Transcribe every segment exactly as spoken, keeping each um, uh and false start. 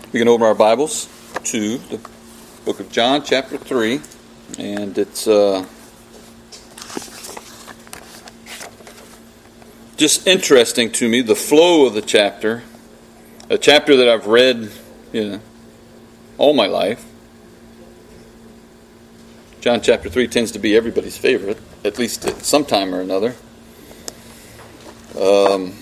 We can open our Bibles to the book of John, chapter three, and it's uh, just interesting to me, the flow of the chapter, a chapter that I've read, you know, all my life. John chapter three tends to be everybody's favorite, at least at some time or another. Um,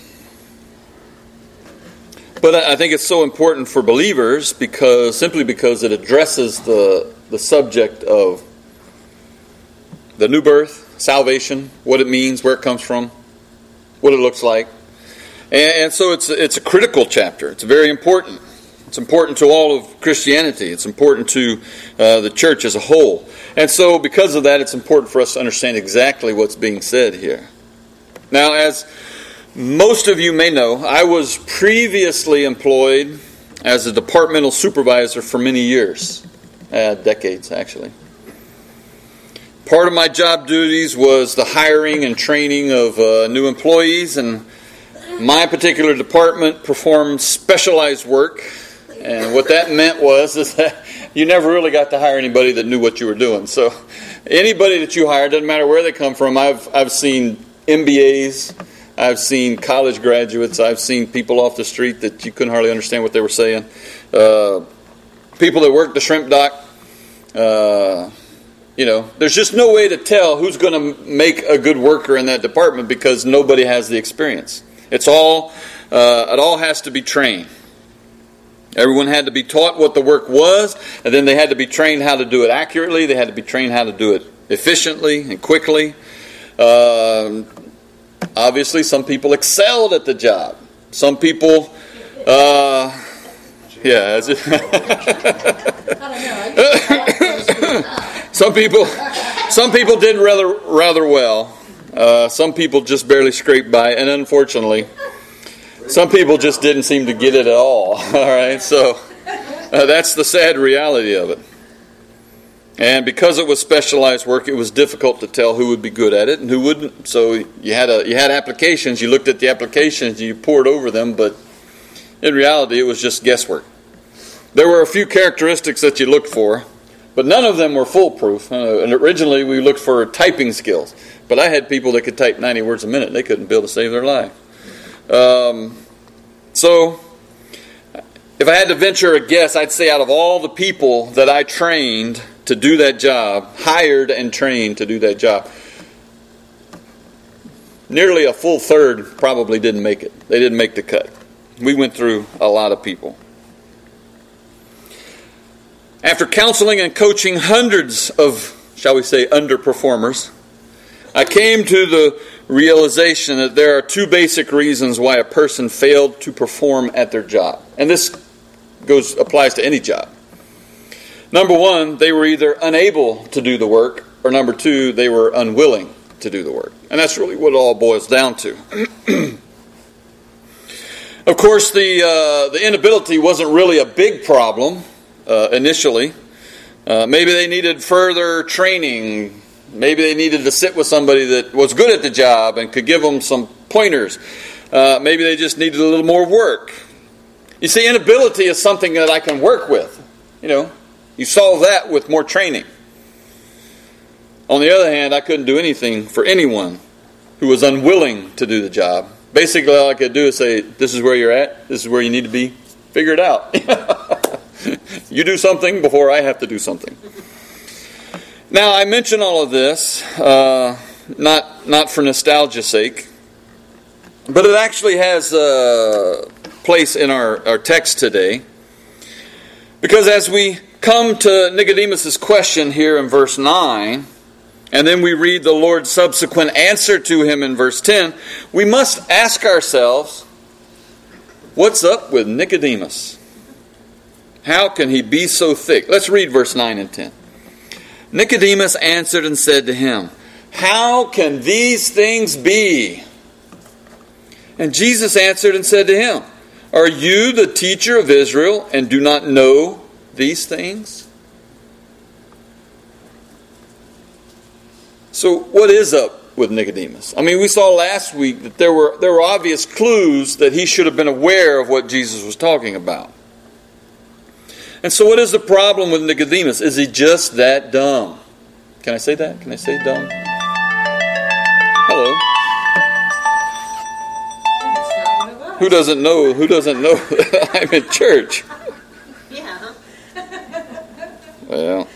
but I think it's so important for believers because simply because it addresses the the subject of the new birth, salvation, what it means, where it comes from, what it looks like, and, and so it's it's a critical chapter. It's very important. It's important to all of Christianity. It's important to uh, the church as a whole. And so because of that, it's important for us to understand exactly what's being said here. Now, as most of you may know, I was previously employed as a departmental supervisor for many years. Uh, decades, actually. Part of my job duties was the hiring and training of uh, new employees, and my particular department performed specialized work. And what that meant was is that you never really got to hire anybody that knew what you were doing. So anybody that you hire, doesn't matter where they come from. I've I've seen M B As, I've seen college graduates, I've seen people off the street that you couldn't hardly understand what they were saying. Uh, people that work the shrimp dock. Uh, you know, there's just no way to tell who's going to make a good worker in that department because nobody has the experience. It's all uh, it all has to be trained. Everyone had to be taught what the work was, and then they had to be trained how to do it accurately. They had to be trained how to do it efficiently and quickly. Uh, obviously, some people excelled at the job. Some people, uh, yeah. some people, some people did rather rather well. Uh, some people just barely scraped by, and unfortunately, some people just didn't seem to get it at all. All right, so uh, that's the sad reality of it. And because it was specialized work, it was difficult to tell who would be good at it and who wouldn't. So you had a you had applications. You looked at the applications and you poured over them, but in reality, it was just guesswork. There were a few characteristics that you looked for, but none of them were foolproof. Uh, and originally, we looked for typing skills, but I had people that could type ninety words a minute. They couldn't be able to save their life. Um, so, if I had to venture a guess, I'd say out of all the people that I trained to do that job, hired and trained to do that job, nearly a full third probably didn't make it. They didn't make the cut. We went through a lot of people. After counseling and coaching hundreds of, shall we say, underperformers, I came to the realization that there are two basic reasons why a person failed to perform at their job. And this goes applies to any job. Number one, they were either unable to do the work, or number two, they were unwilling to do the work. And that's really what it all boils down to. Of course, the uh, the inability wasn't really a big problem uh, initially. Uh, maybe they needed further training. Maybe they needed to sit with somebody that was good at the job and could give them some pointers. Uh, maybe they just needed a little more work. You see, inability is something that I can work with. You know, you solve that with more training. On the other hand, I couldn't do anything for anyone who was unwilling to do the job. Basically, all I could do is say, this is where you're at. This is where you need to be. Figure it out. You do something before I have to do something. Now, I mention all of this, uh, not not for nostalgia's sake, but it actually has a place in our, our text today. Because as we come to Nicodemus' question here in verse nine, and then we read the Lord's subsequent answer to him in verse ten, we must ask ourselves, what's up with Nicodemus? How can he be so thick? Let's read verse nine and ten. Nicodemus answered and said to him, how can these things be? And Jesus answered and said to him, are you the teacher of Israel and do not know these things? So what is up with Nicodemus? I mean, we saw last week that there were there were obvious clues that he should have been aware of what Jesus was talking about. And so what is the problem with Nicodemus? Is he just that dumb? Can I say that? Can I say dumb? Hello. Who doesn't know? Who doesn't know that I'm in church? Yeah. Well.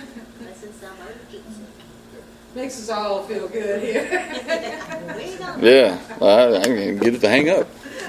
Makes us all feel good here. Yeah, I, I can get it to hang up.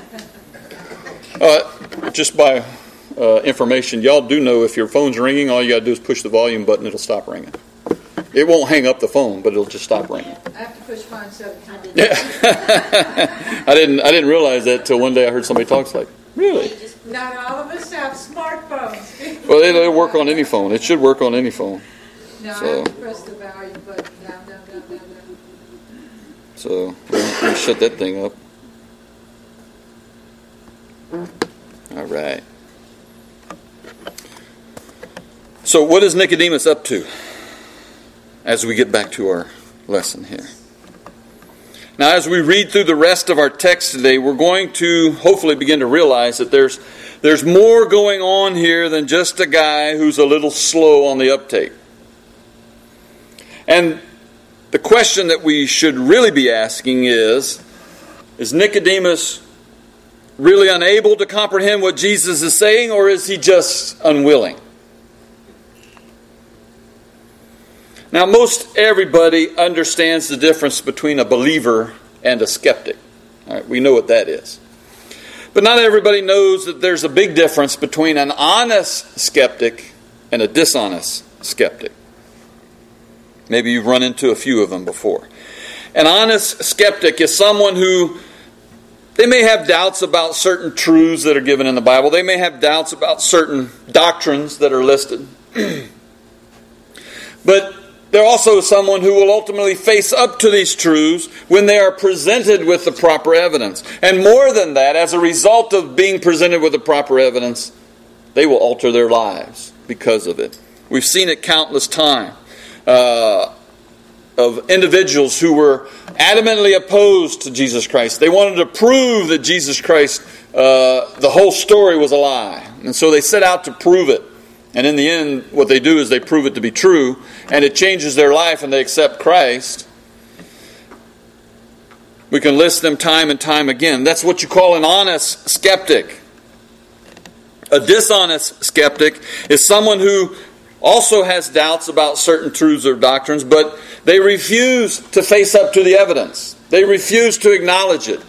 Uh, just by uh, information, y'all do know if your phone's ringing, all you got to do is push the volume button, it'll stop ringing. It won't hang up the phone, but it'll just stop ringing. I have to push mine seven times. Yeah. I didn't I didn't realize that till one day I heard somebody talk. It's like, really? Not all of us have smartphones. Well, it'll, it'll work on any phone. It should work on any phone. No, So. I have to press the volume button down, down, down, down, down. So we'll, we'll shut that thing up. All right. So what is Nicodemus up to as we get back to our lesson here? Now, as we read through the rest of our text today, we're going to hopefully begin to realize that there's there's more going on here than just a guy who's a little slow on the uptake. And the question that we should really be asking is, is Nicodemus really unable to comprehend what Jesus is saying, or is he just unwilling? Now, most everybody understands the difference between a believer and a skeptic. All right, we know what that is. But not everybody knows that there's a big difference between an honest skeptic and a dishonest skeptic. Maybe you've run into a few of them before. An honest skeptic is someone who, they may have doubts about certain truths that are given in the Bible. They may have doubts about certain doctrines that are listed. But they're also someone who will ultimately face up to these truths when they are presented with the proper evidence. And more than that, as a result of being presented with the proper evidence, they will alter their lives because of it. We've seen it countless times. Uh, of individuals who were adamantly opposed to Jesus Christ. They wanted to prove that Jesus Christ, uh, the whole story was a lie. And so they set out to prove it. And in the end, what they do is they prove it to be true, and it changes their life, and they accept Christ. We can list them time and time again. That's what you call an honest skeptic. A dishonest skeptic is someone who also has doubts about certain truths or doctrines, but they refuse to face up to the evidence. They refuse to acknowledge it.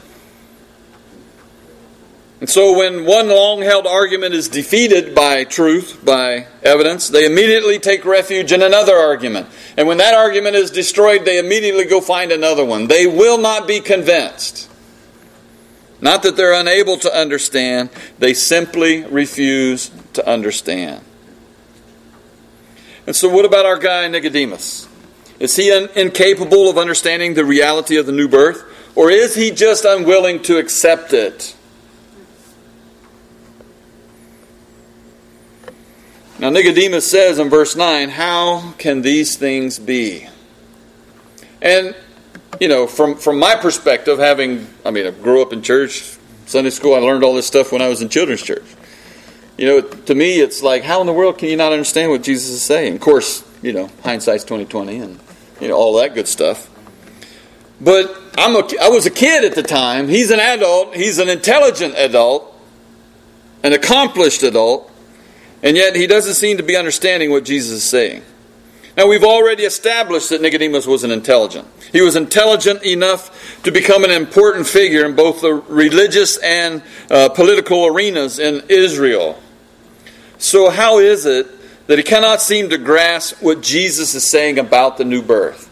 And so when one long-held argument is defeated by truth, by evidence, they immediately take refuge in another argument. And when that argument is destroyed, they immediately go find another one. They will not be convinced. Not that they're unable to understand, they simply refuse to understand. And so what about our guy Nicodemus? Is he un- incapable of understanding the reality of the new birth? Or is he just unwilling to accept it? Now Nicodemus says in verse nine, how can these things be? And, you know, from, from my perspective, having, I mean, I grew up in church, Sunday school, I learned all this stuff when I was in children's church. You know, to me, it's like, how in the world can you not understand what Jesus is saying? Of course, you know, hindsight's twenty twenty and, you know, all that good stuff. But I'm a, I was a kid at the time. He's an adult. He's an intelligent adult, an accomplished adult. And yet he doesn't seem to be understanding what Jesus is saying. Now we've already established that Nicodemus was an intelligent. He was intelligent enough to become an important figure in both the religious and uh, political arenas in Israel. So how is it that he cannot seem to grasp what Jesus is saying about the new birth?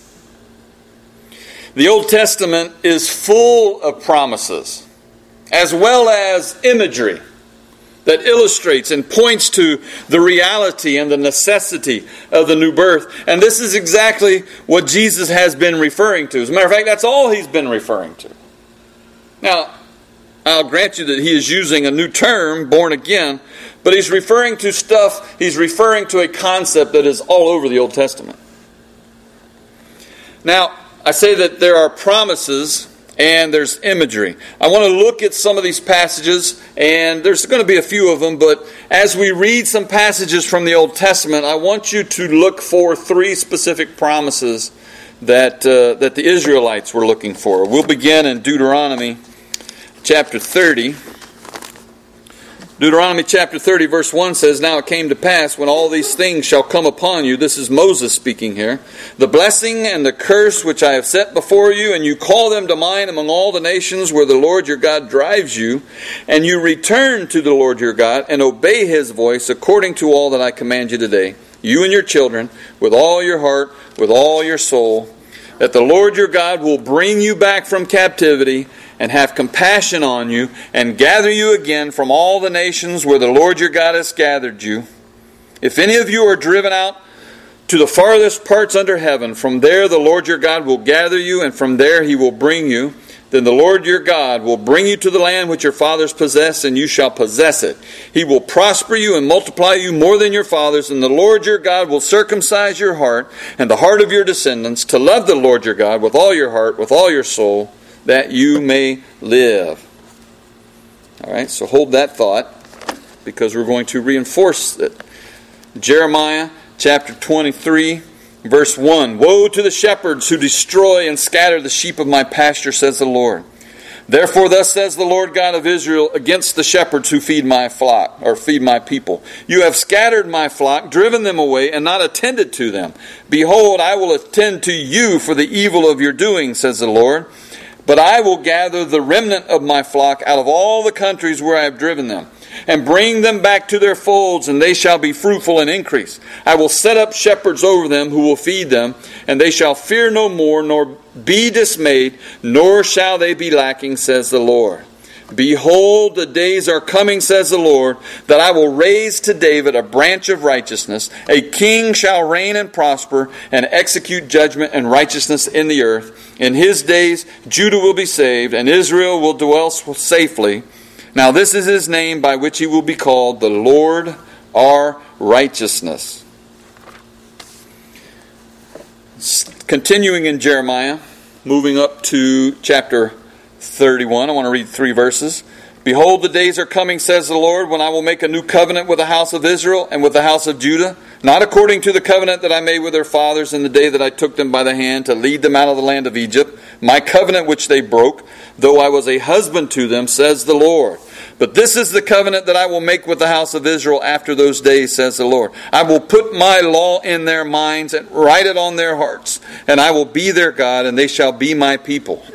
The Old Testament is full of promises, as well as imagery that illustrates and points to the reality and the necessity of the new birth. And this is exactly what Jesus has been referring to. As a matter of fact, that's all he's been referring to. Now, I'll grant you that he is using a new term, born again, but he's referring to stuff, he's referring to a concept that is all over the Old Testament. Now, I say that there are promises and there's imagery. I want to look at some of these passages, and there's going to be a few of them, but as we read some passages from the Old Testament, I want you to look for three specific promises that uh, that the Israelites were looking for. We'll begin in Deuteronomy chapter thirty. Deuteronomy chapter thirty verse one says, "Now it came to pass, when all these things shall come upon you," this is Moses speaking here, "the blessing and the curse which I have set before you, and you call them to mind among all the nations where the Lord your God drives you, and you return to the Lord your God, and obey His voice according to all that I command you today, you and your children, with all your heart, with all your soul, that the Lord your God will bring you back from captivity, and have compassion on you, and gather you again from all the nations where the Lord your God has gathered you. If any of you are driven out to the farthest parts under heaven, from there the Lord your God will gather you, and from there He will bring you. Then the Lord your God will bring you to the land which your fathers possessed, and you shall possess it. He will prosper you and multiply you more than your fathers, and the Lord your God will circumcise your heart and the heart of your descendants, to love the Lord your God with all your heart, with all your soul, that you may live." All right, so hold that thought, because we're going to reinforce it. Jeremiah chapter twenty-three, verse one. "Woe to the shepherds who destroy and scatter the sheep of my pasture, says the Lord. Therefore thus says the Lord God of Israel against the shepherds who feed my flock, or feed my people. You have scattered my flock, driven them away, and not attended to them. Behold, I will attend to you for the evil of your doing, says the Lord. But I will gather the remnant of my flock out of all the countries where I have driven them, and bring them back to their folds, and they shall be fruitful and increase. I will set up shepherds over them who will feed them, and they shall fear no more, nor be dismayed, nor shall they be lacking, says the Lord. Behold, the days are coming, says the Lord, that I will raise to David a branch of righteousness. A king shall reign and prosper, and execute judgment and righteousness in the earth. In his days Judah will be saved, and Israel will dwell safely. Now this is his name by which he will be called, the Lord our righteousness." Continuing in Jeremiah, moving up to chapter thirty-one, I want to read three verses. "Behold, the days are coming, says the Lord, when I will make a new covenant with the house of Israel and with the house of Judah, not according to the covenant that I made with their fathers in the day that I took them by the hand to lead them out of the land of Egypt, my covenant which they broke, though I was a husband to them, says the Lord. But this is the covenant that I will make with the house of Israel after those days, says the Lord. I will put my law in their minds and write it on their hearts, and I will be their God, and they shall be my people.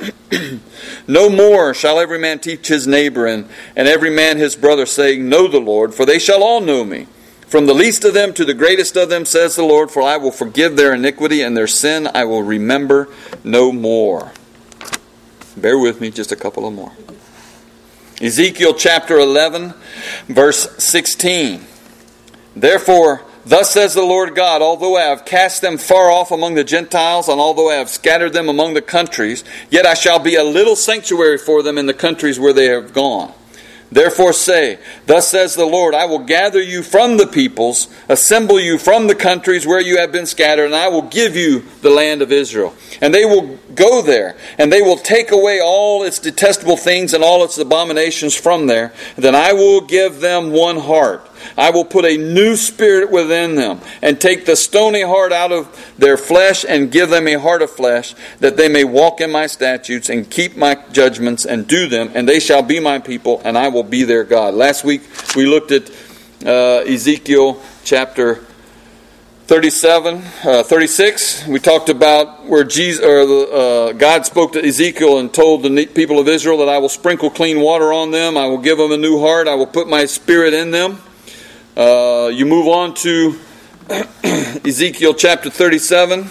No more shall every man teach his neighbor, and, and every man his brother, saying, Know the Lord, for they shall all know me. From the least of them to the greatest of them, says the Lord, for I will forgive their iniquity, and their sin I will remember no more." Bear with me, just a couple of more. Ezekiel chapter eleven, verse sixteen. "Therefore, thus says the Lord God, although I have cast them far off among the Gentiles, and although I have scattered them among the countries, yet I shall be a little sanctuary for them in the countries where they have gone. Therefore say, Thus says the Lord, I will gather you from the peoples, assemble you from the countries where you have been scattered, and I will give you the land of Israel. And they will go there, and they will take away all its detestable things and all its abominations from there. And then I will give them one heart. I will put a new spirit within them, and take the stony heart out of their flesh, and give them a heart of flesh, that they may walk in my statutes, and keep my judgments, and do them, and they shall be my people, and I will be their God." Last week we looked at uh, Ezekiel chapter thirty-seven, uh, thirty-six. We talked about where Jesus, or uh, God spoke to Ezekiel and told the people of Israel that I will sprinkle clean water on them, I will give them a new heart, I will put my spirit in them. Uh, you move on to Ezekiel chapter thirty-seven,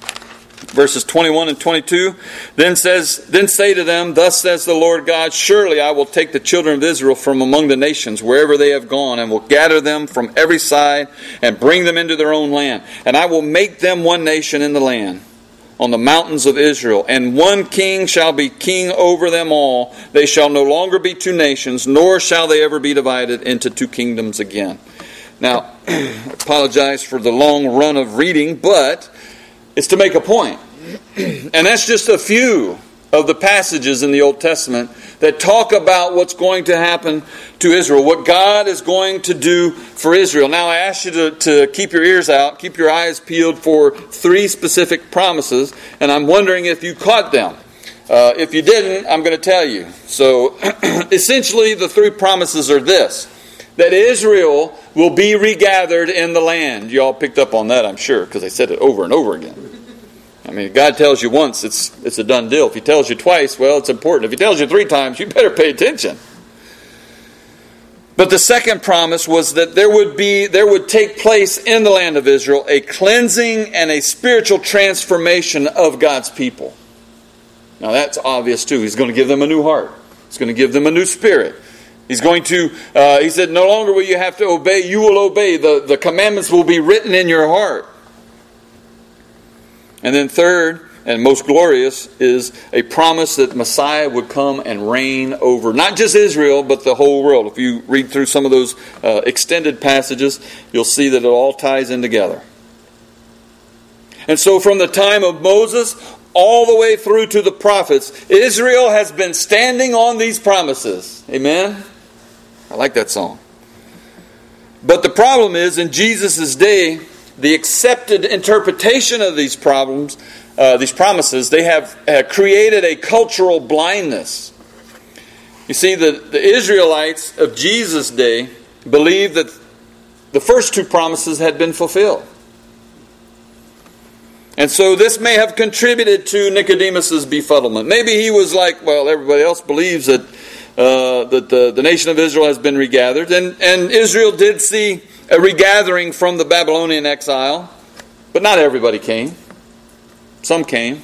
verses twenty-one and twenty-two. Then says, then say to them, Thus says the Lord God, Surely I will take the children of Israel from among the nations, wherever they have gone, and will gather them from every side, and bring them into their own land. And I will make them one nation in the land, on the mountains of Israel. And one king shall be king over them all. They shall no longer be two nations, nor shall they ever be divided into two kingdoms again. Now, I apologize for the long run of reading, but it's to make a point. And that's just a few of the passages in the Old Testament that talk about what's going to happen to Israel, what God is going to do for Israel. Now I ask you to, to keep your ears out, keep your eyes peeled for three specific promises, and I'm wondering if you caught them. Uh, if you didn't, I'm going to tell you. So essentially the three promises are this: that Israel will be regathered in the land. You all picked up on that, I'm sure, because they said it over and over again. I mean, if God tells you once, it's it's a done deal. If He tells you twice, well, it's important. If He tells you three times, you better pay attention. But the second promise was that there would be, there would take place in the land of Israel a cleansing and a spiritual transformation of God's people. Now that's obvious too. He's going to give them a new heart. He's going to give them a new spirit. He's going to, uh, he said, no longer will you have to obey, you will obey. The, the commandments will be written in your heart. And then third, and most glorious, is a promise that Messiah would come and reign over not just Israel, but the whole world. If you read through some of those uh, extended passages, you'll see that it all ties in together. And so from the time of Moses all the way through to the prophets, Israel has been standing on these promises. Amen? I like that song. But the problem is, in Jesus' day, the accepted interpretation of these problems, uh, these promises, they have uh, created a cultural blindness. You see, the, the Israelites of Jesus' day believed that the first two promises had been fulfilled. And so this may have contributed to Nicodemus' befuddlement. Maybe he was like, well, everybody else believes that uh, that the, the nation of Israel has been regathered. And, and Israel did see a regathering from the Babylonian exile. But not everybody came. Some came.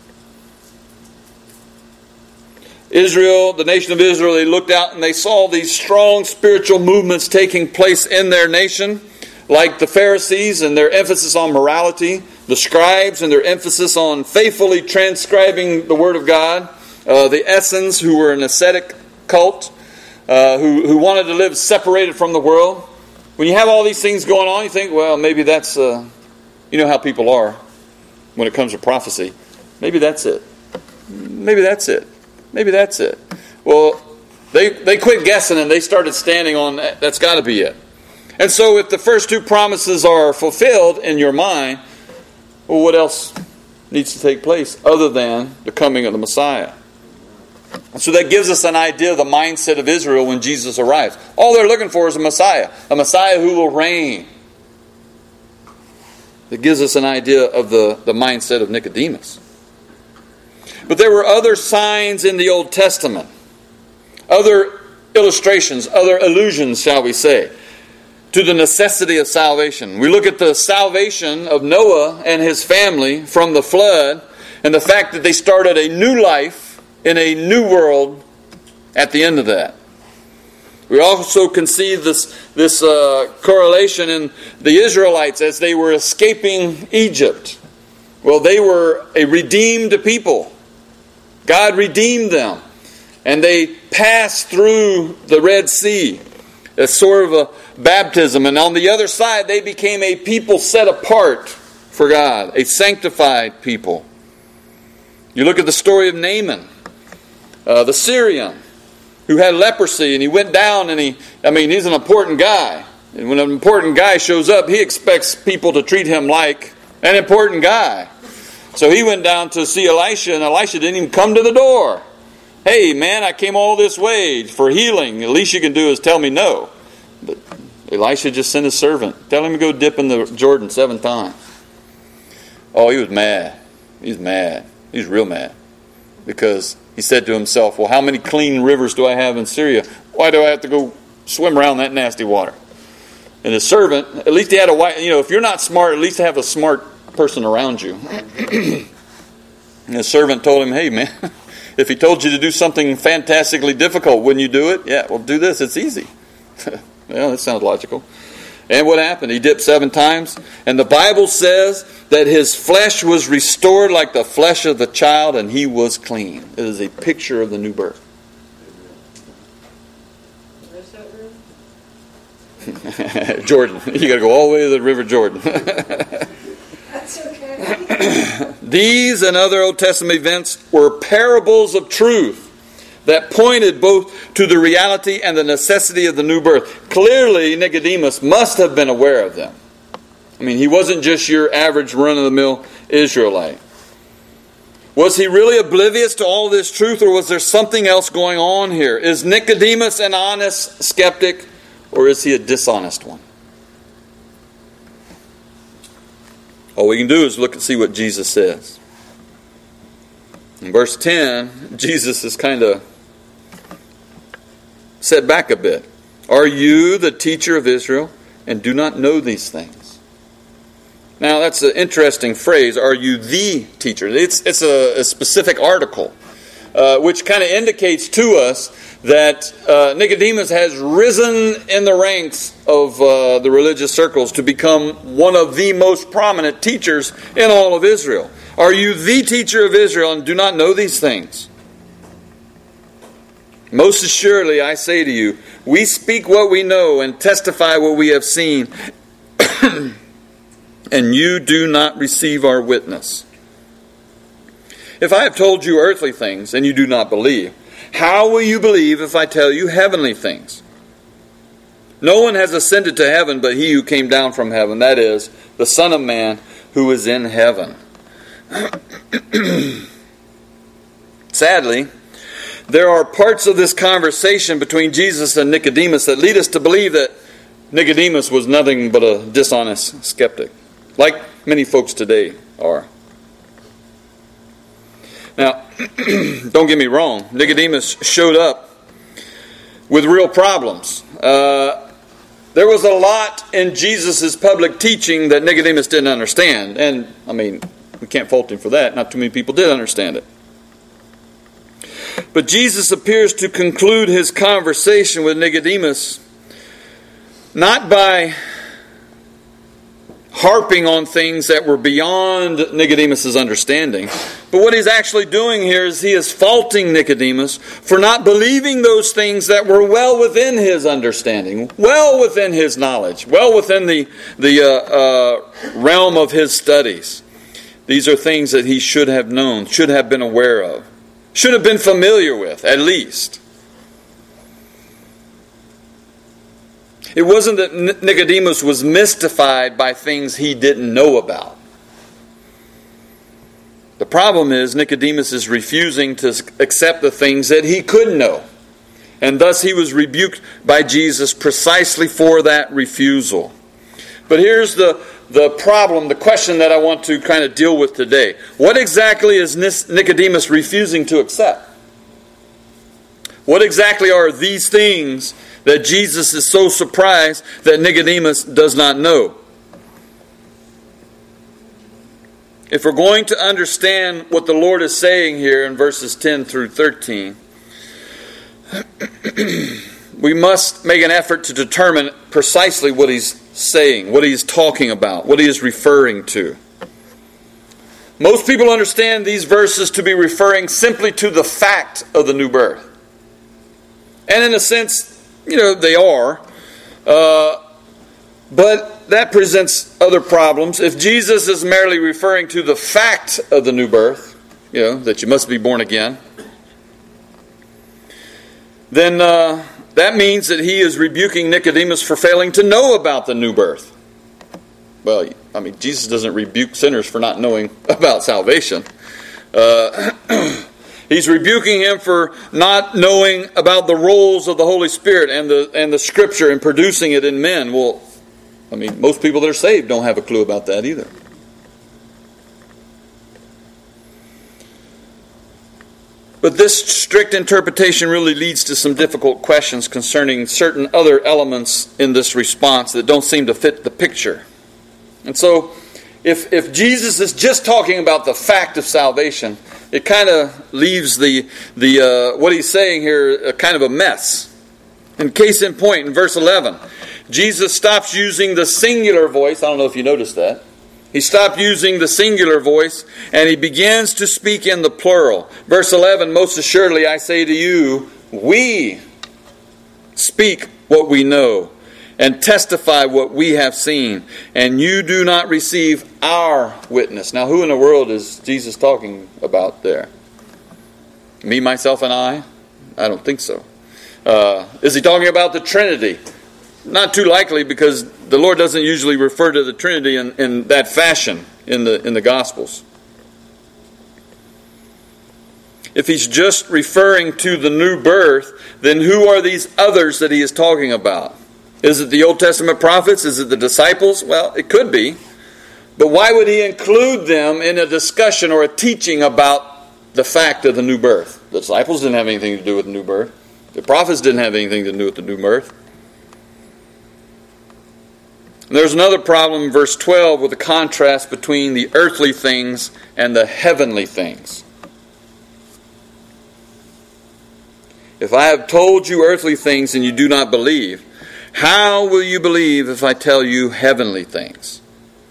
Israel, the nation of Israel, they looked out and they saw these strong spiritual movements taking place in their nation. Like the Pharisees and their emphasis on morality. The scribes and their emphasis on faithfully transcribing the Word of God. Uh, the Essenes, who were an ascetic cult, uh, who, who wanted to live separated from the world. When you have all these things going on, you think, well, maybe that's, uh, you know how people are when it comes to prophecy. Maybe that's it. Maybe that's it. Maybe that's it. Well, they, they quit guessing and they started standing on, that's got to be it. And so if the first two promises are fulfilled in your mind, well, what else needs to take place other than the coming of the Messiah? And so that gives us an idea of the mindset of Israel when Jesus arrives. All they're looking for is a Messiah. A Messiah who will reign. That gives us an idea of the, the mindset of Nicodemus. But there were other signs in the Old Testament. Other illustrations, other allusions, shall we say, to the necessity of salvation. We look at the salvation of Noah and his family from the flood, and the fact that they started a new life in a new world at the end of that. We also can see this, this uh, correlation in the Israelites as they were escaping Egypt. Well, they were a redeemed people. God redeemed them. And they passed through the Red Sea as sort of a baptism. And on the other side, they became a people set apart for God. A sanctified people. You look at the story of Naaman. Uh, the Syrian who had leprosy, and he went down and he, I mean, he's an important guy. And when an important guy shows up, he expects people to treat him like an important guy. So he went down to see Elisha, and Elisha didn't even come to the door. Hey, man, I came all this way for healing. The least you can do is tell me no. But Elisha just sent his servant. Tell him to go dip in the Jordan seven times. Oh, he was mad. He's mad. He's real mad. Because he said to himself, well, how many clean rivers do I have in Syria? Why do I have to go swim around that nasty water? And his servant, at least he had a wife. You know, if you're not smart, at least have a smart person around you. And his servant told him, hey, man, if he told you to do something fantastically difficult, wouldn't you do it? Yeah, well, do this. It's easy. Well, that sounds logical. And what happened? He dipped seven times. And the Bible says that his flesh was restored like the flesh of the child, and he was clean. It is a picture of the new birth. Where's that river? Jordan. You got to go all the way to the River Jordan. That's That's okay. These and other Old Testament events were parables of truth that pointed both to the reality and the necessity of the new birth. Clearly, Nicodemus must have been aware of them. I mean, he wasn't just your average run-of-the-mill Israelite. Was he really oblivious to all this truth, or was there something else going on here? Is Nicodemus an honest skeptic, or is he a dishonest one? All we can do is look and see what Jesus says. In verse ten, Jesus is kind of set back a bit. Are you the teacher of Israel and do not know these things? Now, that's an interesting phrase. Are you the teacher? It's, it's a, a specific article, uh, which kind of indicates to us that uh, Nicodemus has risen in the ranks of uh, the religious circles to become one of the most prominent teachers in all of Israel. Are you the teacher of Israel and do not know these things? Most assuredly, I say to you, we speak what we know and testify what we have seen, and you do not receive our witness. If I have told you earthly things and you do not believe, how will you believe if I tell you heavenly things? No one has ascended to heaven but he who came down from heaven, that is, the Son of Man who is in heaven. Sadly, there are parts of this conversation between Jesus and Nicodemus that lead us to believe that Nicodemus was nothing but a dishonest skeptic, like many folks today are. Now, don't get me wrong, Nicodemus showed up with real problems. Uh, there was a lot in Jesus' public teaching that Nicodemus didn't understand. And, I mean, we can't fault him for that. Not too many people did understand it. But Jesus appears to conclude his conversation with Nicodemus not by harping on things that were beyond Nicodemus' understanding. But what he's actually doing here is he is faulting Nicodemus for not believing those things that were well within his understanding, well within his knowledge, well within the, the uh, uh, realm of his studies. These are things that he should have known, should have been aware of, should have been familiar with, at least. It wasn't that Nicodemus was mystified by things he didn't know about. The problem is Nicodemus is refusing to accept the things that he could know. And thus he was rebuked by Jesus precisely for that refusal. But here's the, the problem, the question that I want to kind of deal with today. What exactly is Nicodemus refusing to accept? What exactly are these things that Jesus is so surprised that Nicodemus does not know? If we're going to understand what the Lord is saying here in verses ten through thirteen, we must make an effort to determine precisely what he's saying, what he's talking about, what he is referring to. Most people understand these verses to be referring simply to the fact of the new birth. And in a sense, you know, they are. Uh, but that presents other problems. If Jesus is merely referring to the fact of the new birth, you know, that you must be born again, then uh, that means that he is rebuking Nicodemus for failing to know about the new birth. Well, I mean, Jesus doesn't rebuke sinners for not knowing about salvation. Uh, he's rebuking him for not knowing about the roles of the Holy Spirit and the and the Scripture and producing it in men. Well, I mean, most people that are saved don't have a clue about that either. But this strict interpretation really leads to some difficult questions concerning certain other elements in this response that don't seem to fit the picture. And so, if if Jesus is just talking about the fact of salvation, it kind of leaves the the uh, what he's saying here a kind of a mess. In case in point, in verse eleven, Jesus stops using the singular voice. I don't know if you noticed that. He stopped using the singular voice and he begins to speak in the plural. Verse eleven, most assuredly I say to you, we speak what we know and testify what we have seen, and you do not receive our witness. Now, who in the world is Jesus talking about there? Me, myself, and I? I don't think so. Uh, is he talking about the Trinity? Not too likely, because the Lord doesn't usually refer to the Trinity in, in that fashion in the in the Gospels. If he's just referring to the new birth, then who are these others that he is talking about? Is it the Old Testament prophets? Is it the disciples? Well, it could be. But why would he include them in a discussion or a teaching about the fact of the new birth? The disciples didn't have anything to do with the new birth. The prophets didn't have anything to do with the new birth. And there's another problem in verse twelve with the contrast between the earthly things and the heavenly things. If I have told you earthly things and you do not believe, how will you believe if I tell you heavenly things?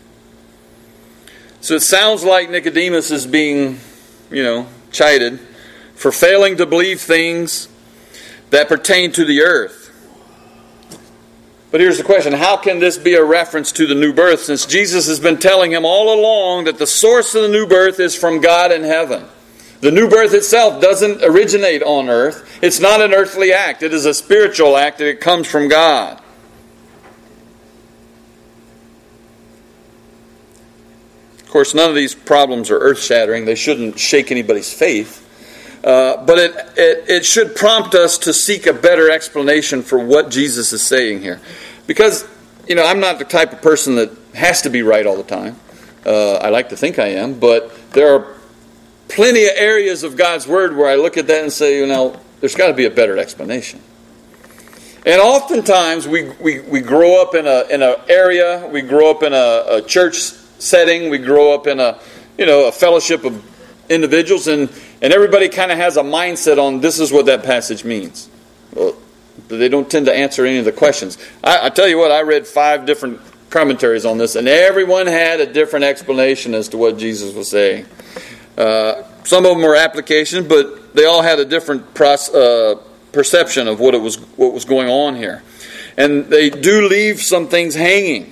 So it sounds like Nicodemus is being, you know, chided for failing to believe things that pertain to the earth. But here's the question, how can this be a reference to the new birth, since Jesus has been telling him all along that the source of the new birth is from God in heaven? The new birth itself doesn't originate on earth. It's not an earthly act. It is a spiritual act, and it comes from God. Of course, none of these problems are earth-shattering. They shouldn't shake anybody's faith. Uh, but it, it, it should prompt us to seek a better explanation for what Jesus is saying here. Because, you know, I'm not the type of person that has to be right all the time. Uh, I like to think I am, but there are plenty of areas of God's Word where I look at that and say, you know, there's got to be a better explanation. And oftentimes we, we, we grow up in a in an area, we grow up in a, a church setting, we grow up in a you know a fellowship of individuals, and, and everybody kind of has a mindset on this is what that passage means. Well, they don't tend to answer any of the questions. I, I tell you what, I read five different commentaries on this, and everyone had a different explanation as to what Jesus was saying. Uh, some of them were applications, but they all had a different pros, uh, perception of what it was, what was going on here, and they do leave some things hanging.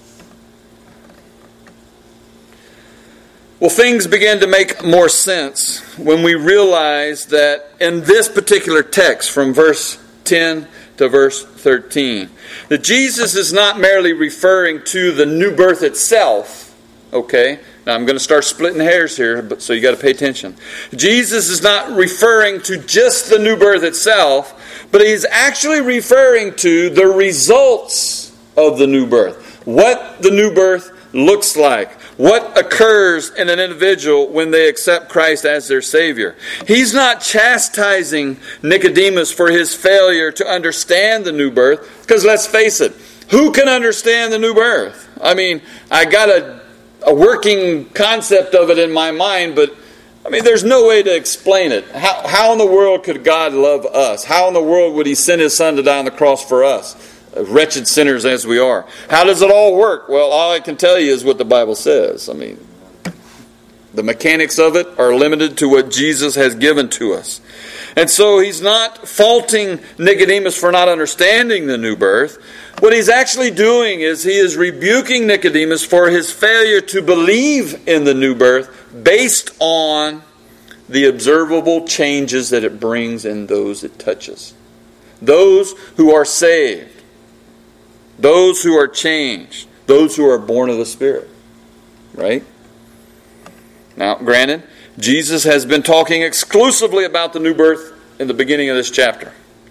Well, things begin to make more sense when we realize that in this particular text, from verse ten to verse thirteen, that Jesus is not merely referring to the new birth itself. Okay. Now, I'm going to start splitting hairs here, but so you got to pay attention. Jesus is not referring to just the new birth itself, but he's actually referring to the results of the new birth. What the new birth looks like. What occurs in an individual when they accept Christ as their Savior. He's not chastising Nicodemus for his failure to understand the new birth, because let's face it, who can understand the new birth? I mean, I got a a working concept of it in my mind, but I mean, there's no way to explain it. How, how in the world could God love us? How in the world would He send His Son to die on the cross for us, wretched sinners as we are? How does it all work? Well, all I can tell you is what the Bible says. I mean, the mechanics of it are limited to what Jesus has given to us. And so He's not faulting Nicodemus for not understanding the new birth. What He's actually doing is He is rebuking Nicodemus for his failure to believe in the new birth based on the observable changes that it brings in those it touches. Those who are saved, those who are changed, those who are born of the Spirit. Right? Now, granted, Jesus has been talking exclusively about the new birth in the beginning of this chapter.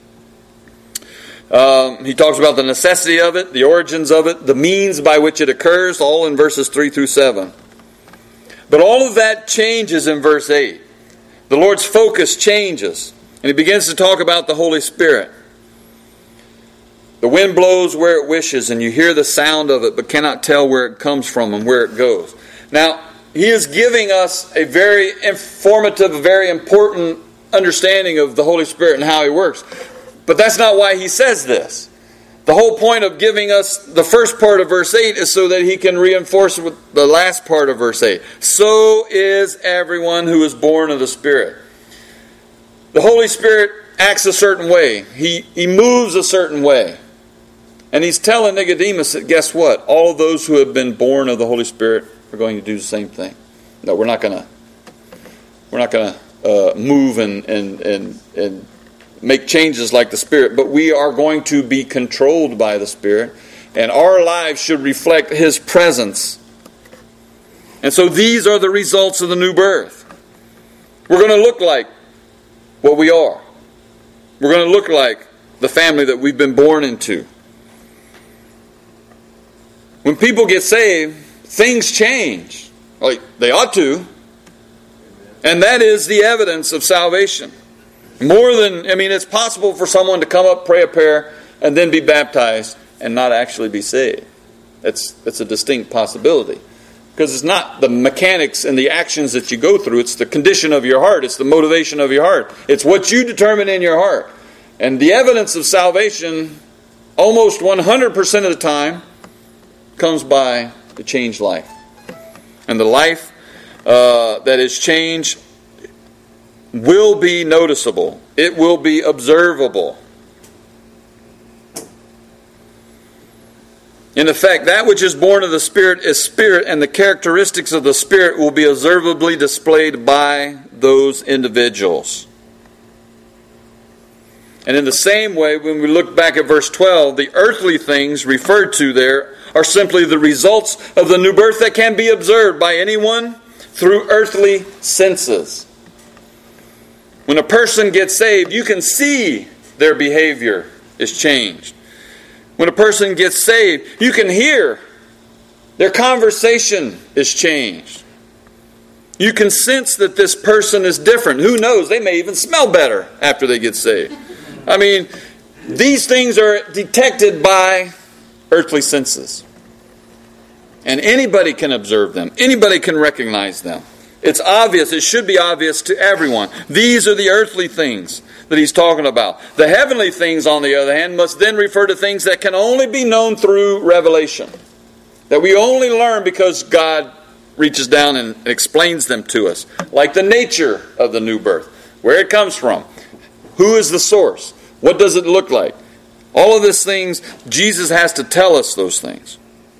Um, he talks about the necessity of it, the origins of it, the means by which it occurs, all in verses three through seven. But all of that changes in verse eight. The Lord's focus changes, and He begins to talk about the Holy Spirit. The wind blows where it wishes, and you hear the sound of it, but cannot tell where it comes from and where it goes. Now, He is giving us a very informative, very important understanding of the Holy Spirit and how He works. But that's not why He says this. The whole point of giving us the first part of verse eight is so that He can reinforce with the last part of verse eight. So is everyone who is born of the Spirit. The Holy Spirit acts a certain way. He, he moves a certain way. And he's telling Nicodemus that, guess what? All of those who have been born of the Holy Spirit are going to do the same thing. No, we're not going to we're not going to uh, move and, and, and, and make changes like the Spirit, but we are going to be controlled by the Spirit, and our lives should reflect His presence. And so these are the results of the new birth. We're going to look like what we are. We're going to look like the family that we've been born into. When people get saved, things change. Like they ought to. And that is the evidence of salvation. More than, I mean, it's possible for someone to come up, pray a prayer, and then be baptized and not actually be saved. That's, that's a distinct possibility. Because it's not the mechanics and the actions that you go through. It's the condition of your heart. It's the motivation of your heart. It's what you determine in your heart. And the evidence of salvation, almost one hundred percent of the time, comes by the changed life. And the life uh, that is changed will be noticeable. It will be observable. In effect, that which is born of the Spirit is Spirit, and the characteristics of the Spirit will be observably displayed by those individuals. And in the same way, when we look back at verse twelve, the earthly things referred to there are simply the results of the new birth that can be observed by anyone through earthly senses. When a person gets saved, you can see their behavior is changed. When a person gets saved, you can hear their conversation is changed. You can sense that this person is different. Who knows? They may even smell better after they get saved. I mean, these things are detected by earthly senses. And anybody can observe them. Anybody can recognize them. It's obvious. It should be obvious to everyone. These are the earthly things that he's talking about. The heavenly things, on the other hand, must then refer to things that can only be known through revelation. That we only learn because God reaches down and explains them to us. Like the nature of the new birth. Where it comes from. Who is the source? What does it look like? All of these things, Jesus has to tell us those things.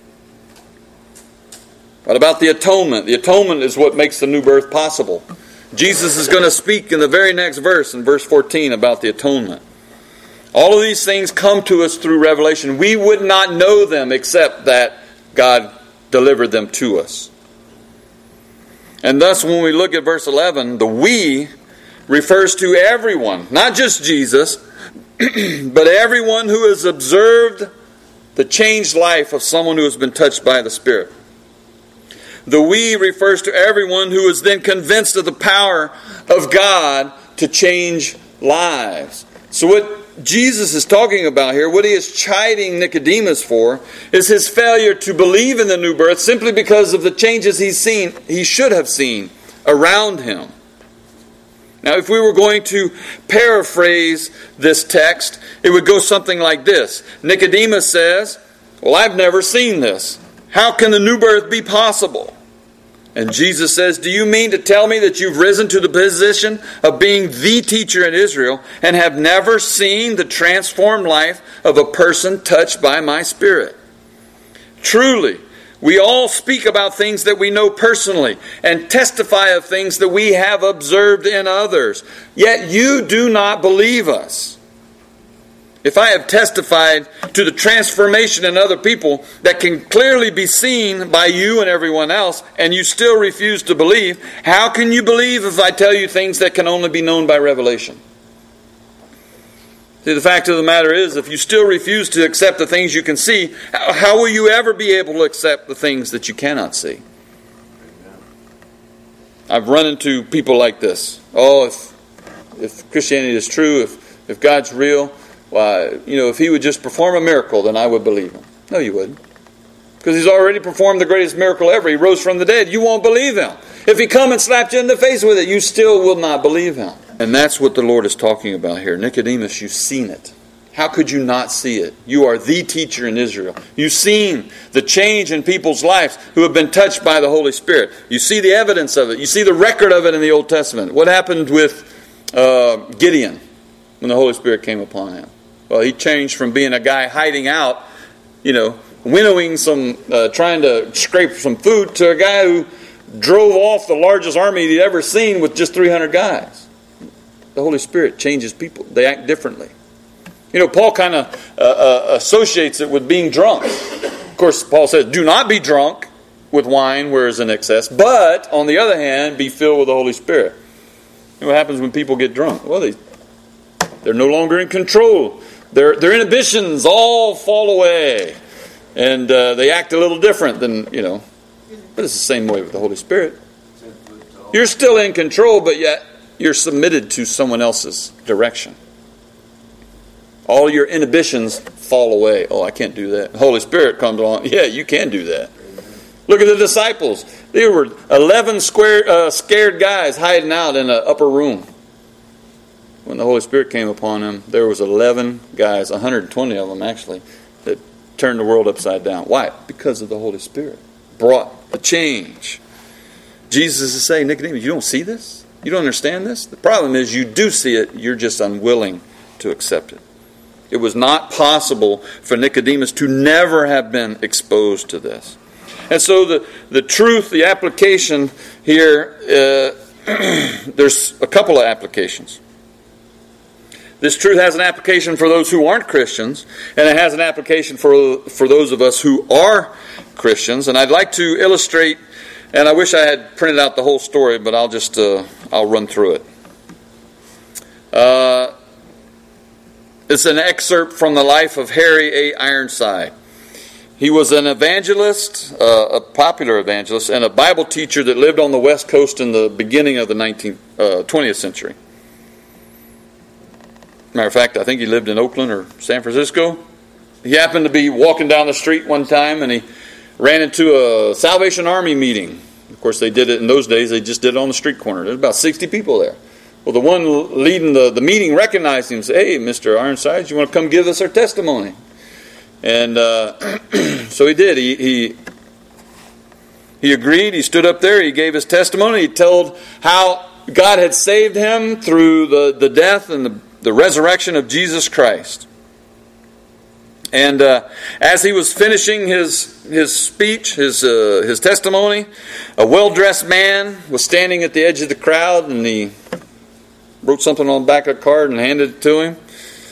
What about the atonement? The atonement is what makes the new birth possible. Jesus is going to speak in the very next verse, in verse fourteen, about the atonement. All of these things come to us through revelation. We would not know them except that God delivered them to us. And thus, when we look at verse eleven, the we refers to everyone, not just Jesus, but everyone who has observed the changed life of someone who has been touched by the Spirit. The we refers to everyone who is then convinced of the power of God to change lives. So what Jesus is talking about here, what he is chiding Nicodemus for, is his failure to believe in the new birth simply because of the changes he's seen, he should have seen around him. Now, if we were going to paraphrase this text, it would go something like this. Nicodemus says, well, I've never seen this. How can the new birth be possible? And Jesus says, do you mean to tell me that you've risen to the position of being the teacher in Israel and have never seen the transformed life of a person touched by my Spirit? Truly, we all speak about things that we know personally and testify of things that we have observed in others. Yet you do not believe us. If I have testified to the transformation in other people that can clearly be seen by you and everyone else, and you still refuse to believe, how can you believe if I tell you things that can only be known by revelation? See, the fact of the matter is, if you still refuse to accept the things you can see, how will you ever be able to accept the things that you cannot see? I've run into people like this. Oh, if if Christianity is true, if, if God's real, why, you know, if he would just perform a miracle, then I would believe him. No, you wouldn't. Because he's already performed the greatest miracle ever. He rose from the dead. You won't believe him. If he come and slapped you in the face with it, you still will not believe him. And that's what the Lord is talking about here. Nicodemus, you've seen it. How could you not see it? You are the teacher in Israel. You've seen the change in people's lives who have been touched by the Holy Spirit. You see the evidence of it. You see the record of it in the Old Testament. What happened with uh, Gideon when the Holy Spirit came upon him? Well, he changed from being a guy hiding out you know, winnowing some, uh, trying to scrape some food, to a guy who drove off the largest army he'd ever seen with just three hundred guys. The Holy Spirit changes people. They act differently. You know, Paul kind of uh, uh, associates it with being drunk. Of course, Paul says, do not be drunk with wine where is in excess, but, on the other hand, be filled with the Holy Spirit. You know what happens when people get drunk? Well, they, they're no longer in control. Their, their inhibitions all fall away. And uh, they act a little different than, you know. But it's the same way with the Holy Spirit. You're still in control, but yet you're submitted to someone else's direction. All your inhibitions fall away. Oh, I can't do that. The Holy Spirit comes along. Yeah, you can do that. Look at the disciples. There were eleven square, uh, scared guys hiding out in an upper room. When the Holy Spirit came upon them, there was eleven guys, one hundred twenty of them actually, that turned the world upside down. Why? Because of the Holy Spirit. Brought a change. Jesus is saying, Nicodemus, you don't see this? You don't understand this? The problem is you do see it, you're just unwilling to accept it. It was not possible for Nicodemus to never have been exposed to this. And so the, the truth, the application here, uh, there's a couple of applications. This truth has an application for those who aren't Christians, and it has an application for, for those of us who are Christians. And I'd like to illustrate, and I wish I had printed out the whole story, but I'll just uh, I'll run through it. Uh, it's an excerpt from the life of Harry A. Ironside. He was an evangelist, uh, a popular evangelist, and a Bible teacher that lived on the West Coast in the beginning of the nineteenth, uh, twentieth century. Matter of fact, I think he lived in Oakland or San Francisco. He happened to be walking down the street one time, and he ran into a Salvation Army meeting. Of course, they did it in those days. They just did it on the street corner. There's about sixty people there. Well, the one leading the, the meeting recognized him and said, hey, Mister Ironside, you want to come give us our testimony? And uh, so he did. He, he he agreed. He stood up there. He gave his testimony. He told how God had saved him through the, the death and the, the resurrection of Jesus Christ. And uh, as he was finishing his his speech, his uh, his testimony, a well-dressed man was standing at the edge of the crowd, and he wrote something on the back of the card and handed it to him.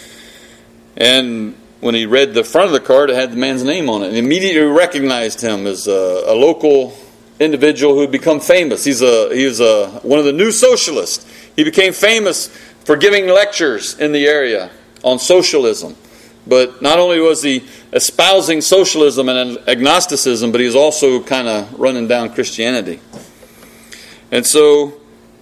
And when he read the front of the card, it had the man's name on it. And immediately recognized him as a, a local individual who had become famous. He's a he was a one of the new socialists. He became famous for giving lectures in the area on socialism. But not only was he espousing socialism and agnosticism, but he was also kind of running down Christianity. And so,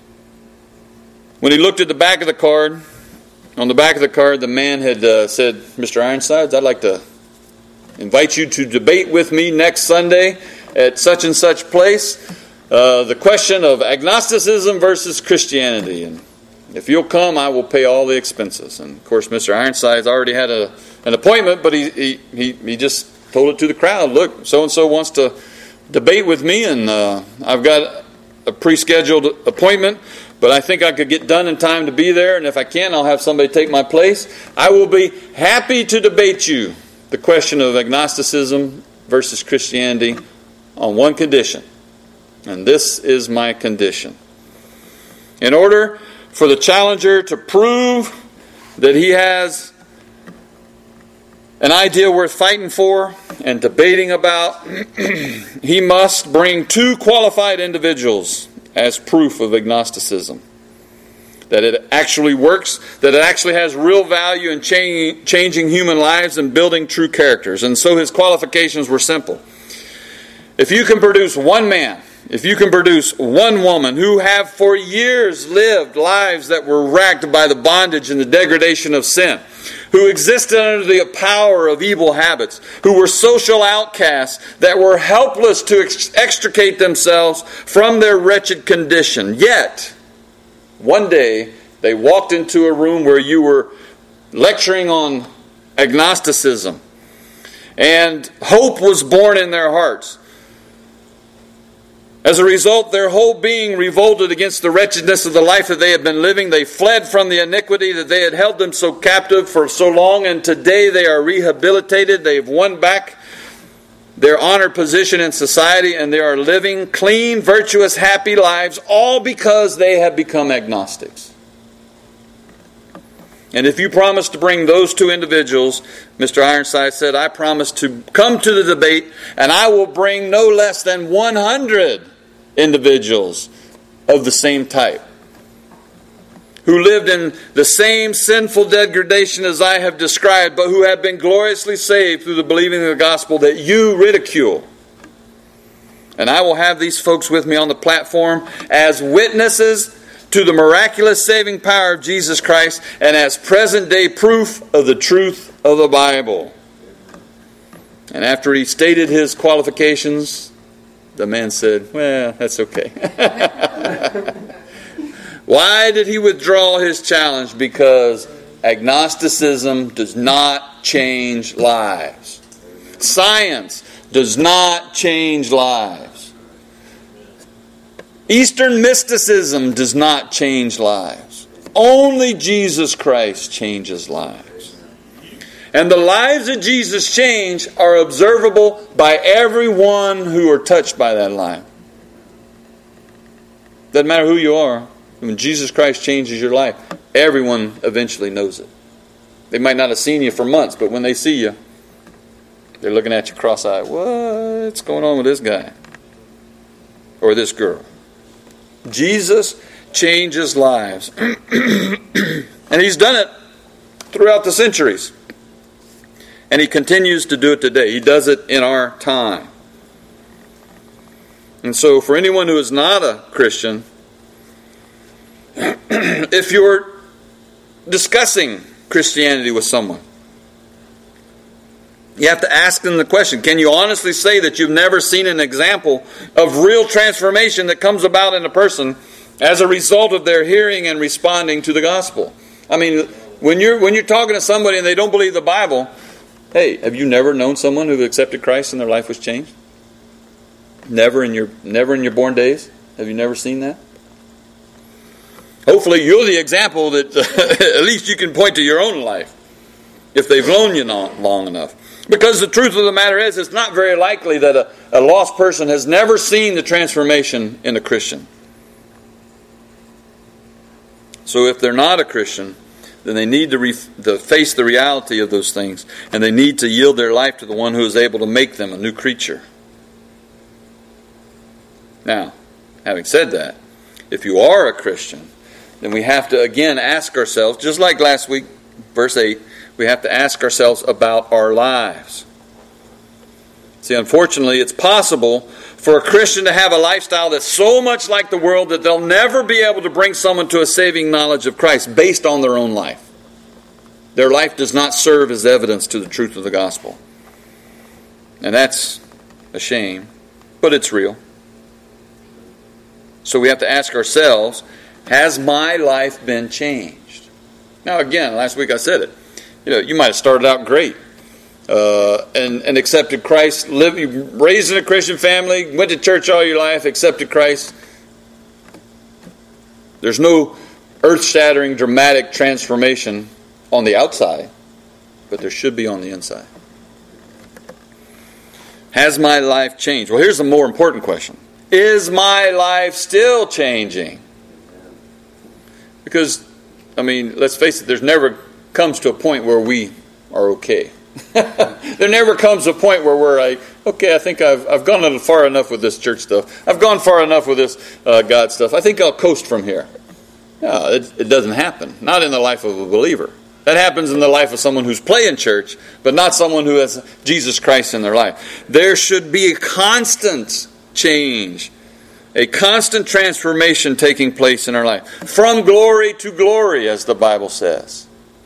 when he looked at the back of the card, on the back of the card, the man had uh, said, Mister Ironsides, I'd like to invite you to debate with me next Sunday at such and such place uh, the question of agnosticism versus Christianity. And if you'll come, I will pay all the expenses. And of course, Mister Ironsides already had a, an appointment, but he, he he he just told it to the crowd. Look, so-and-so wants to debate with me, and uh, I've got a pre-scheduled appointment, but I think I could get done in time to be there, and if I can, I'll have somebody take my place. I will be happy to debate you the question of agnosticism versus Christianity on one condition, and this is my condition. In order for the challenger to prove that he has an idea worth fighting for and debating about, he must bring two qualified individuals as proof of agnosticism. That it actually works, that it actually has real value in changing, changing human lives and building true characters. And so his qualifications were simple. If you can produce one man, if you can produce one woman who have for years lived lives that were racked by the bondage and the degradation of sin, who existed under the power of evil habits, who were social outcasts that were helpless to ex- extricate themselves from their wretched condition, yet one day they walked into a room where you were lecturing on agnosticism, and hope was born in their hearts. As a result, their whole being revolted against the wretchedness of the life that they had been living. They fled from the iniquity that they had held them so captive for so long, and today they are rehabilitated. They've won back their honored position in society, and they are living clean, virtuous, happy lives, all because they have become agnostics. And if you promise to bring those two individuals, Mister Ironside said, I promise to come to the debate, and I will bring no less than one hundred individuals of the same type, who lived in the same sinful degradation as I have described, but who have been gloriously saved through the believing of the gospel that you ridicule. And I will have these folks with me on the platform as witnesses to the miraculous saving power of Jesus Christ and as present-day proof of the truth of the Bible. And after he stated his qualifications, the man said, well, that's okay. Why did he withdraw his challenge? Because agnosticism does not change lives. Science does not change lives. Eastern mysticism does not change lives. Only Jesus Christ changes lives. And the lives that Jesus changed are observable by everyone who are touched by that life. Doesn't matter who you are. When Jesus Christ changes your life, everyone eventually knows it. They might not have seen you for months, but when they see you, they're looking at you cross-eyed. What's going on with this guy? Or this girl? Jesus changes lives. And He's done it throughout the centuries. And He continues to do it today. He does it in our time. And so for anyone who is not a Christian, if you're discussing Christianity with someone, you have to ask them the question, can you honestly say that you've never seen an example of real transformation that comes about in a person as a result of their hearing and responding to the gospel? I mean, when you're when you're talking to somebody and they don't believe the Bible, hey, have you never known someone who accepted Christ and their life was changed? Never in your never in your born days? Have you never seen that? Hopefully you're the example that uh, at least you can point to your own life if they've known you not long enough. Because the truth of the matter is, it's not very likely that a, a lost person has never seen the transformation in a Christian. So if they're not a Christian, then they need to, re- to face the reality of those things, and they need to yield their life to the one who is able to make them a new creature. Now, having said that, if you are a Christian, then we have to again ask ourselves, just like last week, verse eight, we have to ask ourselves about our lives. See, unfortunately, it's possible for a Christian to have a lifestyle that's so much like the world that they'll never be able to bring someone to a saving knowledge of Christ based on their own life. Their life does not serve as evidence to the truth of the gospel. And that's a shame, but it's real. So we have to ask ourselves, has my life been changed? Now again, last week I said it. You know, you might have started out great uh, and, and accepted Christ, lived, raised in a Christian family, went to church all your life, accepted Christ. There's no earth-shattering, dramatic transformation on the outside, but there should be on the inside. Has my life changed? Well, here's the more important question. Is my life still changing? Because, I mean, let's face it, there's never comes to a point where we are okay. There never comes a point where we're like, okay, I think I've I've gone far enough with this church stuff. I've gone far enough with this uh, God stuff. I think I'll coast from here. No, it, it doesn't happen. Not in the life of a believer. That happens in the life of someone who's playing church, but not someone who has Jesus Christ in their life. There should be a constant change, a constant transformation taking place in our life. From glory to glory, as the Bible says.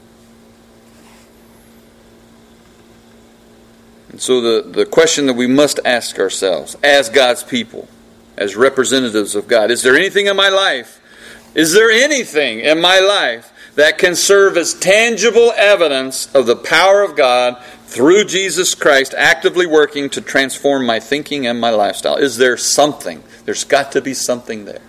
And so the, the question that we must ask ourselves, as God's people, as representatives of God, is there anything in my life, is there anything in my life that can serve as tangible evidence of the power of God through Jesus Christ actively working to transform my thinking and my lifestyle? Is there something? There's got to be something there.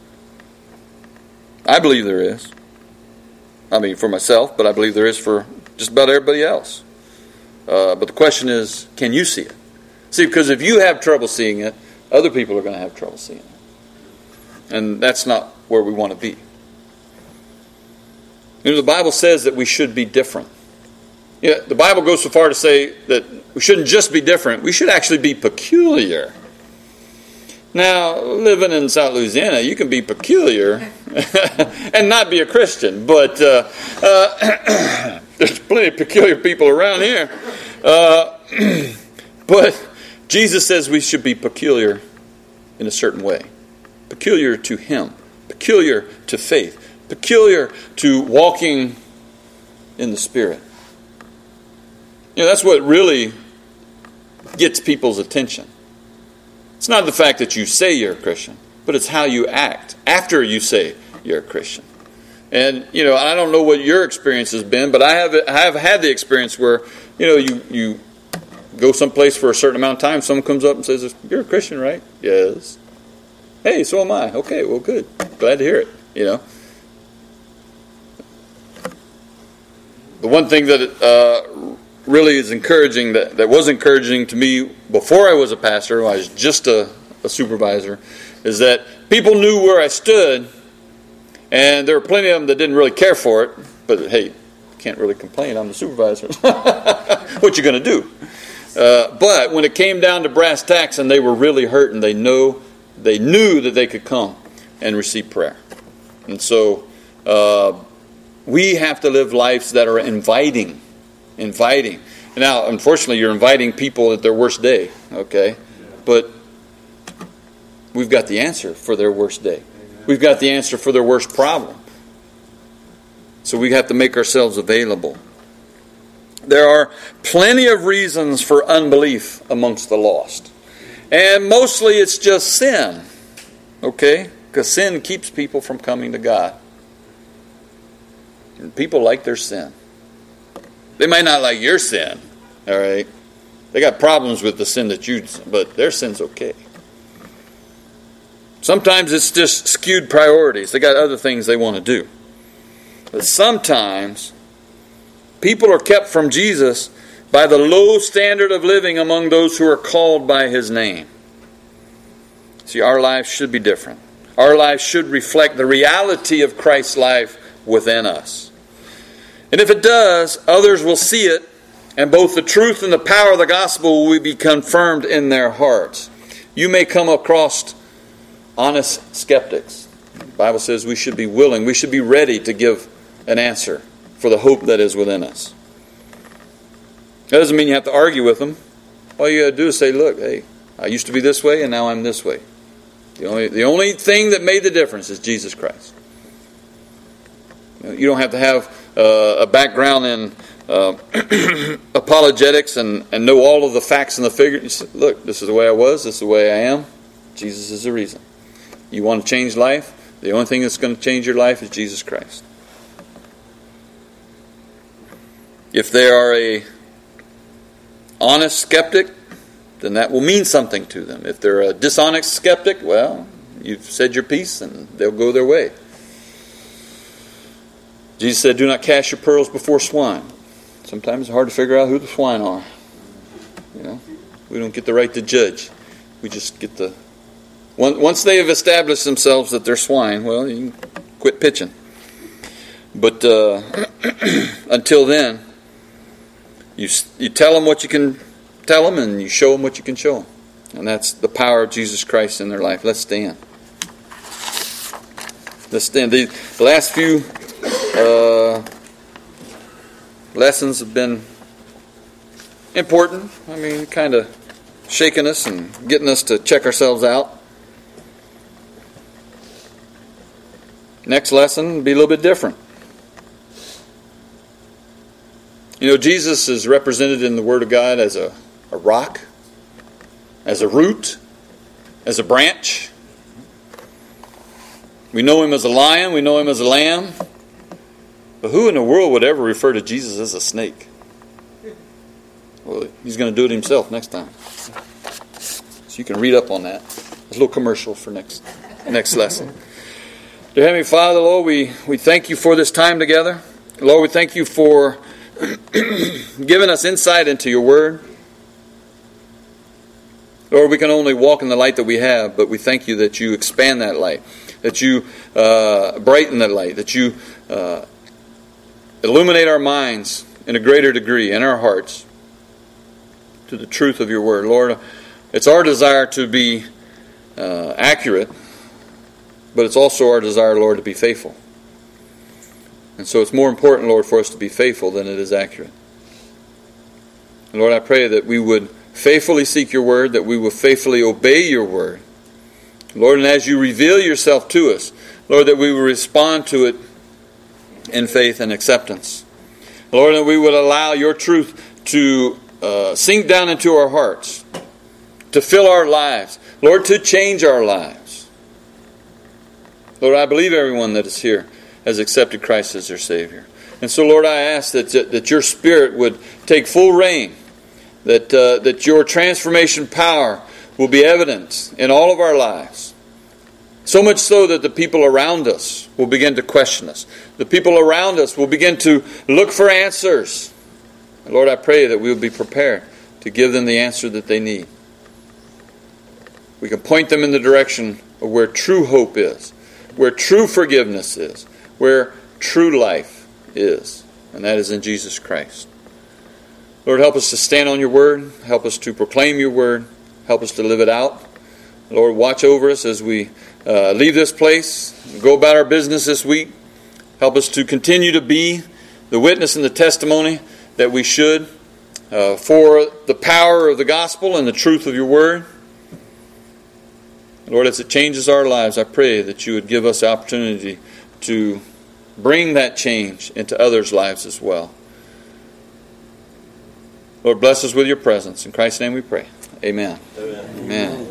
I believe there is. I mean, for myself, but I believe there is for just about everybody else. Uh, but the question is, can you see it? See, because if you have trouble seeing it, other people are going to have trouble seeing it. And that's not where we want to be. You know, the Bible says that we should be different. Yeah, the Bible goes so far to say that we shouldn't just be different, we should actually be peculiar. Now, living in South Louisiana, you can be peculiar and not be a Christian, but uh, uh, there's plenty of peculiar people around here. Uh, but Jesus says we should be peculiar in a certain way. Peculiar to Him. Peculiar to faith. Peculiar to walking in the Spirit. You know, that's what really gets people's attention. It's not the fact that you say you're a Christian, but it's how you act after you say you're a Christian. And, you know, I don't know what your experience has been, but I have I have had the experience where, you know, you, you go someplace for a certain amount of time, someone comes up and says, "You're a Christian, right?" "Yes." "Hey, so am I." "Okay, well, good. Glad to hear it," you know. The one thing that uh, really is encouraging, that, that was encouraging to me before I was a pastor, I was just a, a supervisor, is that people knew where I stood, and there were plenty of them that didn't really care for it, but hey, can't really complain, I'm the supervisor. What you going to do? Uh, but when it came down to brass tacks and they were really hurting, they know, they knew that they could come and receive prayer. And so uh, we have to live lives that are inviting. Inviting. Now, unfortunately, you're inviting people at their worst day, okay? But we've got the answer for their worst day. We've got the answer for their worst problem. So we have to make ourselves available. There are plenty of reasons for unbelief amongst the lost. And mostly it's just sin, okay? Because sin keeps people from coming to God. And people like their sin. They might not like your sin, all right? They got problems with the sin that you, but their sin's okay. Sometimes it's just skewed priorities. They got other things they want to do. But sometimes people are kept from Jesus by the low standard of living among those who are called by His name. See, our lives should be different. Our lives should reflect the reality of Christ's life within us. And if it does, others will see it, and both the truth and the power of the gospel will be confirmed in their hearts. You may come across honest skeptics. The Bible says we should be willing, we should be ready to give an answer for the hope that is within us. That doesn't mean you have to argue with them. All you got to do is say, "Look, hey, I used to be this way and now I'm this way." The only, the only thing that made the difference is Jesus Christ. You don't have to have uh, a background in uh, apologetics and, and know all of the facts and the figures. You say, "Look, this is the way I was, this is the way I am. Jesus is the reason." You want to change life? The only thing that's going to change your life is Jesus Christ. If they are a honest skeptic, then that will mean something to them. If they're a dishonest skeptic, well, you've said your piece and they'll go their way. Jesus said, "Do not cast your pearls before swine." Sometimes it's hard to figure out who the swine are. You know, we don't get the right to judge. We just get the... Once they have established themselves that they're swine, well, you can quit pitching. But uh, until then, you you tell them what you can tell them, and you show them what you can show them. And that's the power of Jesus Christ in their life. Let's stand. Let's stand. The, the last few uh, lessons have been important. I mean, kind of shaking us and getting us to check ourselves out. Next lesson will be a little bit different. You know, Jesus is represented in the Word of God as a, a rock, as a root, as a branch. We know Him as a lion, we know Him as a lamb. But who in the world would ever refer to Jesus as a snake? Well, He's going to do it Himself next time. So you can read up on that. There's a little commercial for next next lesson. Dear Heavenly Father, Lord, we, we thank You for this time together. Lord, we thank You for given us insight into your word. Lord, we can only walk in the light that we have, but we thank you that you expand that light, that you uh, brighten that light, that you uh, illuminate our minds in a greater degree, in our hearts, to the truth of your word. Lord, it's our desire to be uh, accurate, but it's also our desire, Lord, to be faithful. And so it's more important, Lord, for us to be faithful than it is accurate. And Lord, I pray that we would faithfully seek your word, that we will faithfully obey your word. Lord, and as you reveal yourself to us, Lord, that we will respond to it in faith and acceptance. Lord, that we would allow your truth to uh, sink down into our hearts, to fill our lives, Lord, to change our lives. Lord, I believe everyone that is here has accepted Christ as their Savior. And so, Lord, I ask that, that your Spirit would take full reign, that, uh, that your transformation power will be evident in all of our lives. So much so that the people around us will begin to question us. The people around us will begin to look for answers. And Lord, I pray that we will be prepared to give them the answer that they need. We can point them in the direction of where true hope is, where true forgiveness is, where true life is. And that is in Jesus Christ. Lord, help us to stand on your word. Help us to proclaim your word. Help us to live it out. Lord, watch over us as we uh, leave this place, go about our business this week. Help us to continue to be the witness and the testimony that we should uh, for the power of the gospel and the truth of your word. Lord, as it changes our lives, I pray that you would give us the opportunity to bring that change into others' lives as well. Lord, bless us with your presence. In Christ's name we pray. Amen. Amen. Amen.